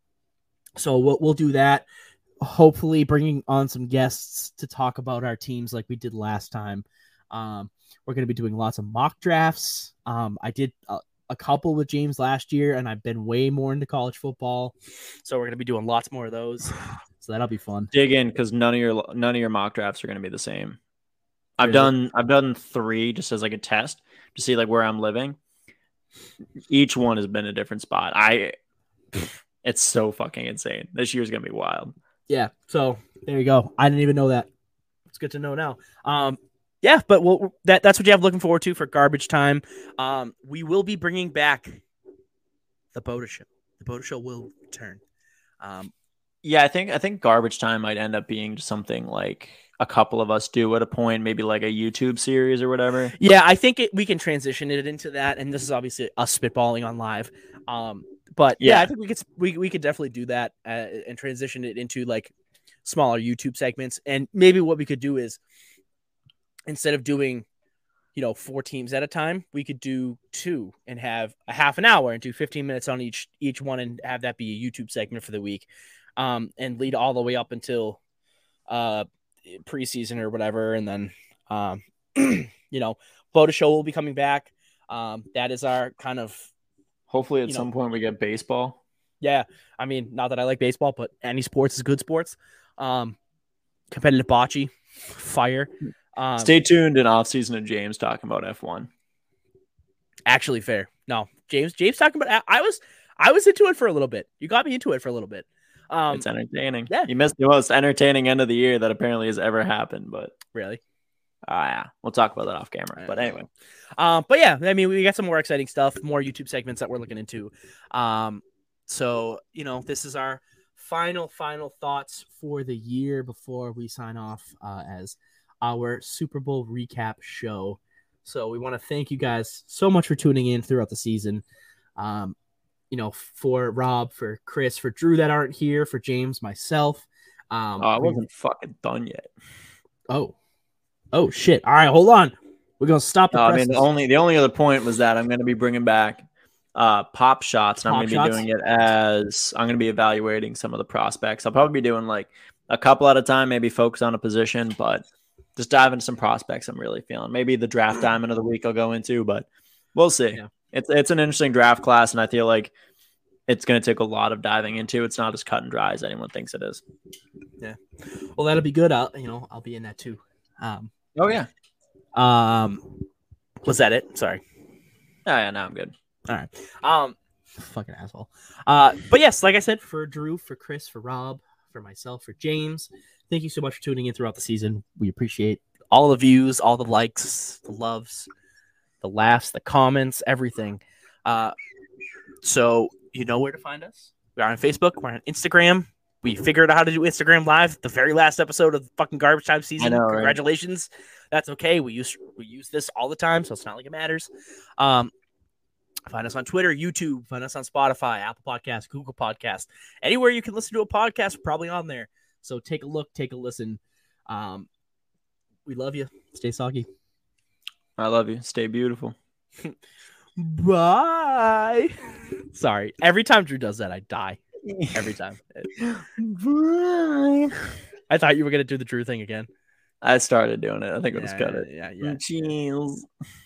so we'll we'll do that. Hopefully, bringing on some guests to talk about our teams like we did last time. Um, we're going to be doing lots of mock drafts. Um, I did a, a couple with James last year, and I've been way more into college football. So we're going to be doing lots more of those. So that'll be fun. Dig in because none of your none of your mock drafts are going to be the same. I've Really? done I've done three just as like a test to see like where I'm living. Each one has been a different spot. I it's so fucking insane. This year's gonna be wild. Yeah. So there you go. I didn't even know that. It's good to know now. Um, yeah, but we'll, that that's what you have looking forward to for garbage time. Um, we will be bringing back the Boda Show. The Boda Show will return. Um, Yeah, I think I think garbage time might end up being something like a couple of us do at a point, maybe like a YouTube series or whatever. yeah, I think it, we can transition it into that, and this is obviously us spitballing on live. Um, but yeah, Yeah. I think we could we we could definitely do that uh, and transition it into like smaller YouTube segments. And maybe what we could do is instead of doing, you know, four teams at a time, we could do two and have a half an hour and do fifteen minutes on each each one and have that be a YouTube segment for the week, um, and lead all the way up until uh, preseason or whatever. And then, um, you know, Boda Show will be coming back. Um, that is our kind of, Hopefully at You some know. point we get baseball. yeah, I mean, not that I like baseball, but any sports is good sports. Um, competitive bocce, fire. Um, Stay tuned in off season of James talking about F one. Actually fair. No, James, James talking about, I was, I was into it for a little bit. You got me into it for a little bit. Um, It's entertaining. yeah. You missed the most entertaining end of the year that apparently has ever happened, but really. ah yeah, we'll talk about that off camera. Right. But anyway, Um, but yeah, I mean, we got some more exciting stuff, more YouTube segments that we're looking into. Um, so, you know, this is our final, final thoughts For the year before we sign off, uh, as our Super Bowl recap show. So we want to thank you guys so much for tuning in throughout the season. Um, you know, for Rob, for Chris, for Drew that aren't here, for James, myself. Um, Oh, I we- wasn't fucking done yet. oh, oh shit! All right, hold on. We're gonna stop the. No, I mean, the presses. only the only other point was that I'm going to be bringing back uh, pop shots, and I'm Pop going to be shots? doing it as I'm going to be evaluating some of the prospects. I'll probably be doing like a couple at a time, maybe focus on a position, but just dive into some prospects I'm really feeling. Maybe the draft diamond of the week I'll go into, but we'll see. Yeah. It's it's an interesting draft class, and I feel like it's going to take a lot of diving into. It's not as cut and dry as anyone thinks it is. Well, that'll be good. I'll, you know, I'll be in that too. Um, Oh yeah, Um, was that it? Sorry. yeah, yeah. Now I'm good. All right. Um, fucking asshole. uh, but yes, like I said, For Drew, for Chris, for Rob, for myself, for James, thank you so much for tuning in throughout the season. We appreciate. all the views, all the likes, the loves, the laughs, the comments, everything. Uh, so you know where to find us. We're on Facebook. We're on Instagram. We figured out how to do Instagram Live. The very last episode of the fucking garbage time season. know, right? Congratulations. That's okay. We use we use this all the time, so it's not like it matters. Um, find us on Twitter, YouTube. Find us on Spotify, Apple Podcasts, Google Podcasts, anywhere you can listen to a podcast. We're probably on there. So take a look, take a listen. Um, we love you. Stay soggy. I love you. Stay beautiful. Bye. Sorry. Every time Drew does that, I die. Every time. Bye. I thought you were gonna do the Drew thing again. I started doing it. I think it was Yeah, cut it. yeah, yeah. Cheers.